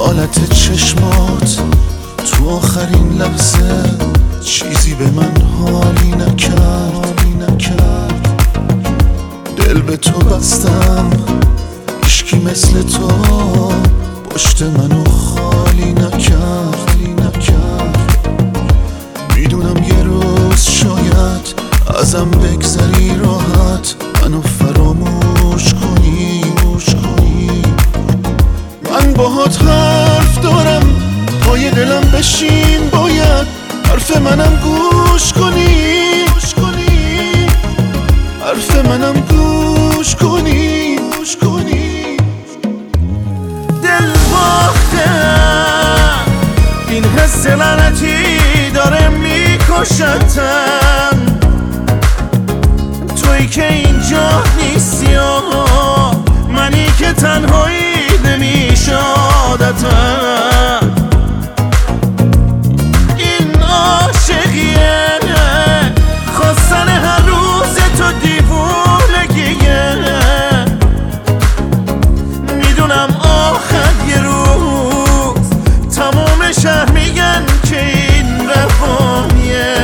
حالت چشمات تو آخرین لحظه چیزی به من حالی نکرد. دل به تو بستم، هیچکی مثل تو پشت منو خالی نکرد. میدونم یه روز شاید ازم بگذری راحت، منو فراموش کنی. من باهات حرف دارم، پای دلم بشین، باید حرف منم گوش کنی. حرف منم گوش کنی. دل باختم، این حس لعنتی داره میکشتم. تویی که اینجا نیستی و منی که تنهایی نمیشه عادتم. این عاشقیه، خواستن هر روز تو دیوونگیه. میدونم آخر یه روز تمام شهر میگن که این روانیه.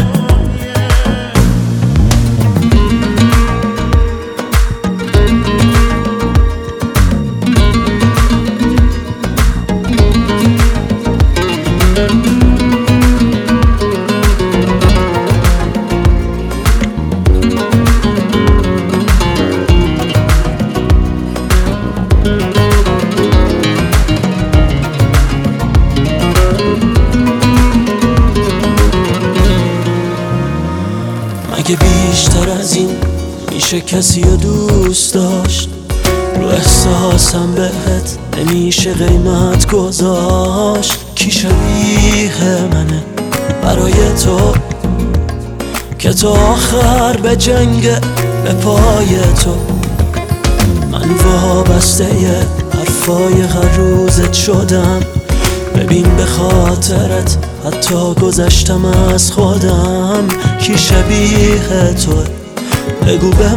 مگه بیشتر از این میشه کسی رو دوست داشت؟ رو احساسم بهت نمیشه قیمت گذاشت. کی شبیه منه برای تو که تو آخر به جنگ به پای تو؟ من وابسته حرفای هر روزت شدم. ببین به خاطرت حتی گذشتم از خودم. کی شبیه تو بگو به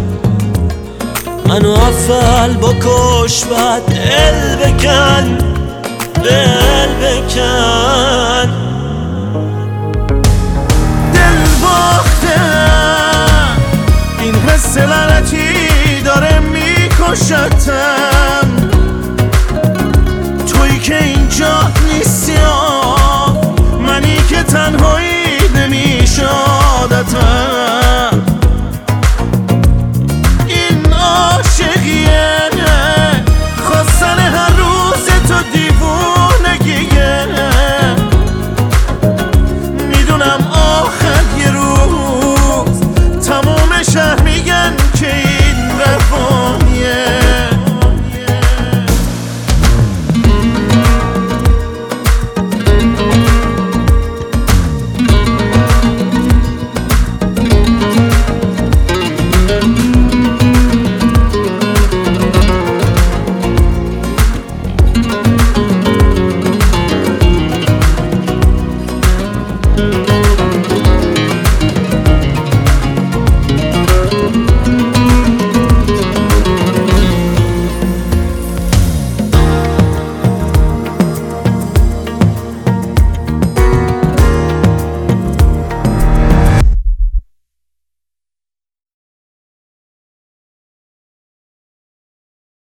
منو اول بکش بعد دل بکن. دل باختم، این حس لعنتی داره میکشتم. تویی که اینجا نیستی و منی که تنهایی نمیشه عادتم.